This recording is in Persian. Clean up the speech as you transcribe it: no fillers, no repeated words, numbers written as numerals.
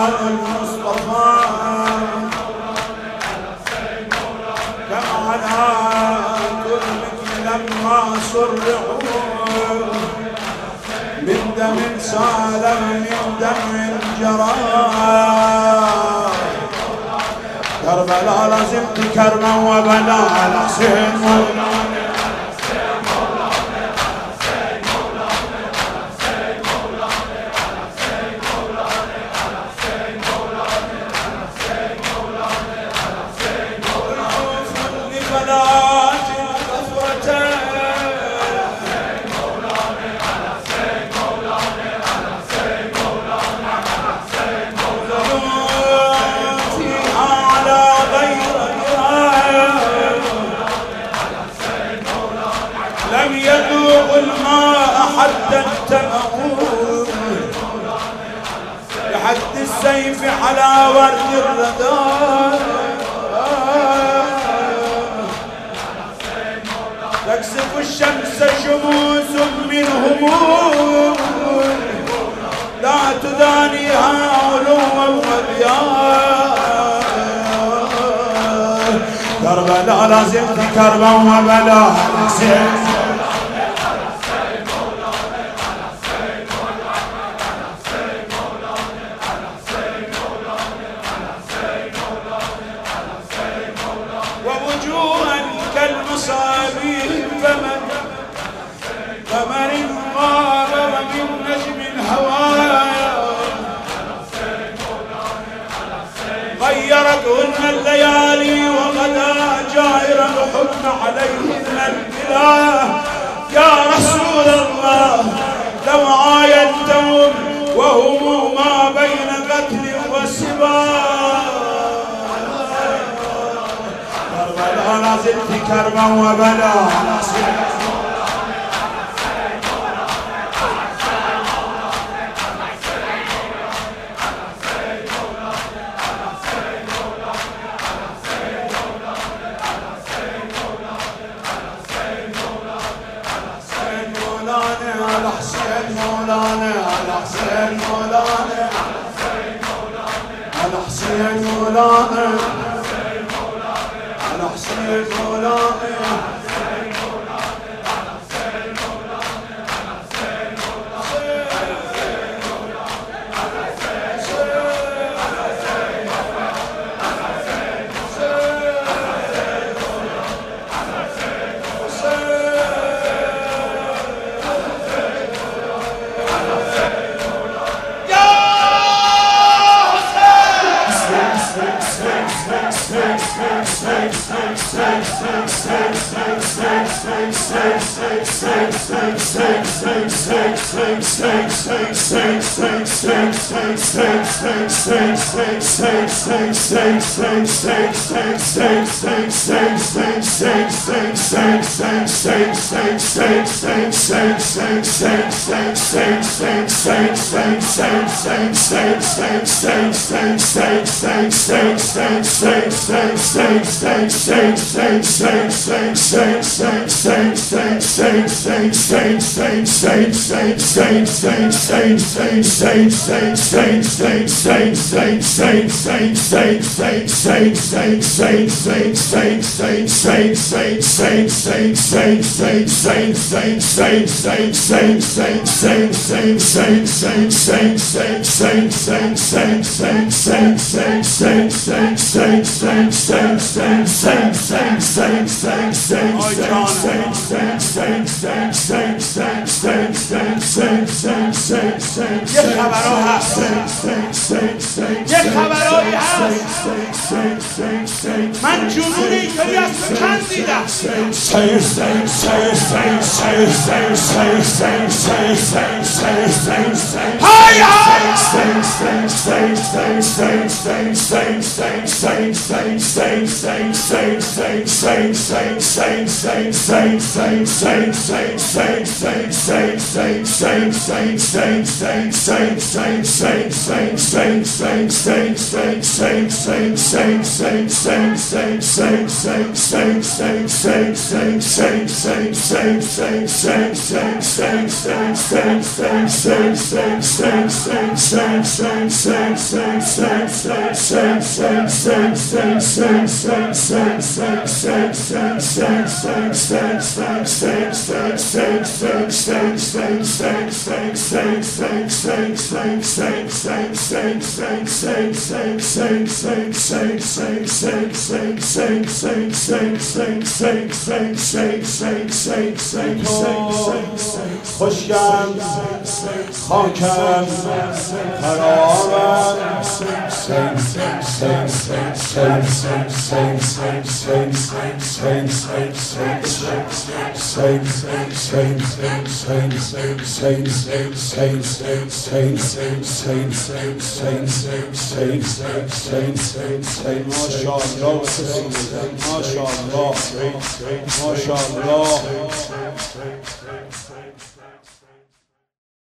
المصطفى كما على كلك لما صرعوا من دم سال من دم جرى كربلاء لازمت كرما وبلاء الحسين لم يذوق الماء حتى انتهوا لحد السيف على ورد الردى تكسف الشمس شموس من هموم لا تدانيها علوا وضياء كربلاء لازمت كربا وبلاء الحسين ووجوها كالمصابيح فمن غاب ومن نجم الهوايا غيرتهن الليالي وغدا جائر الحكم عليهن الإله يا رسول الله لو عاينتهم وهم ما بين قتل وسباق كربلاء لازلت كربا وبلاء الحسين مولانا الحسين مولانا الحسين مولانا الحسين مولانا من جنون اینطوری از تو چند دیدم خوشگم خاکم قرارم ماشاءالله